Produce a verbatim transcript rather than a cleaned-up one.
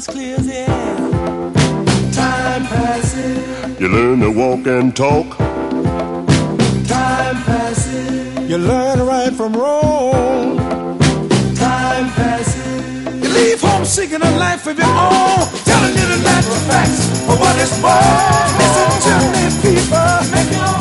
as clear as air. Time passes. You learn to walk and talk. Time passes. You learn right from wrong. Time passes. You leave home seeking a life of your own, telling you the natural facts for what it's for. Listen to me, people. Make your